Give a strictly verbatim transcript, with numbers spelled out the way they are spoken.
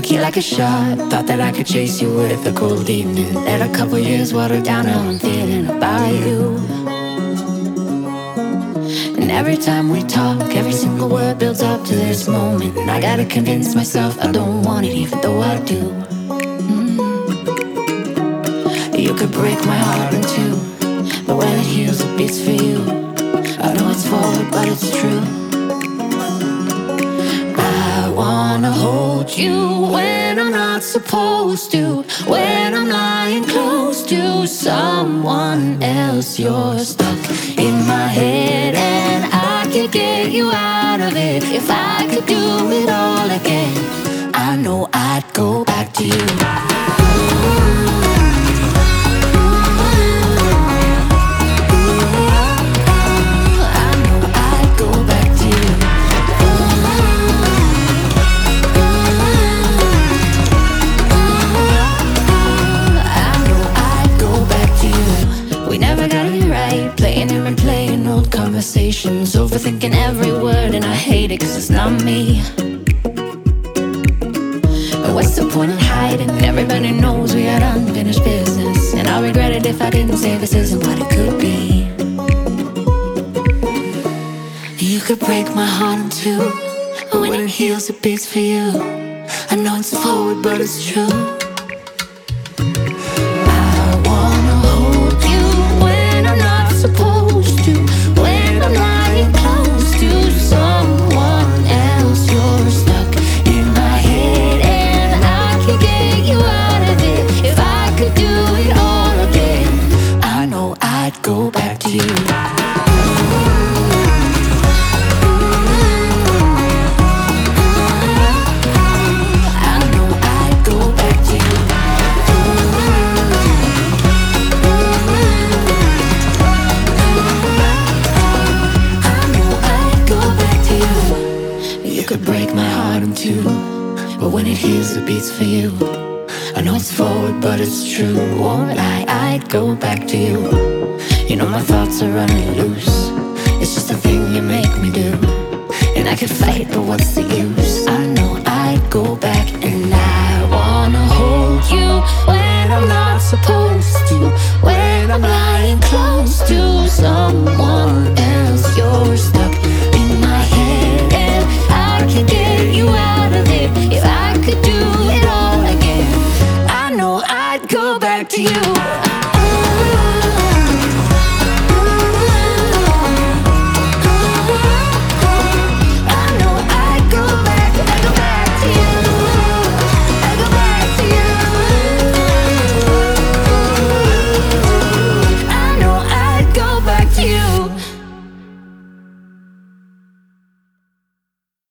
key like a shot. Thought that I could chase you with a cold evening. Let a couple years water down how I'm feeling about you. And every time we talk, every single word builds up to this moment. And I gotta convince myself I don't want it, even though I do. mm. You could break my heart in two, but when it heals it beats for you. I know it's forward but it's true. I wanna hold you when I'm not supposed to, when I'm lying close to someone else. You're stuck in my head and I can't get you out of it. If I could do it all again, I know I'd go back to you. Conversations, overthinking every word, and I hate it cause it's not me. But what's the point in hiding? Everybody knows we had unfinished business, and I regret it if I didn't say this isn't what it could be. You could break my heart in two, but when it heals it beats for you. I know it's forward but it's true. I wanna hold you when I'm not supposed to, when I'm lying close to someone else. You're stuck in my head and I can't get you out of it. If I could do it all again, I know I'd go back to you. Break my heart in two, but when it heals it beats for you. I know it's forward but it's true. Won't lie, I'd go back to you. You know my thoughts are running loose. It's just a thing you make me do, and I could fight but what's the use? I know I'd go back, and I wanna hold you when I'm not supposed to,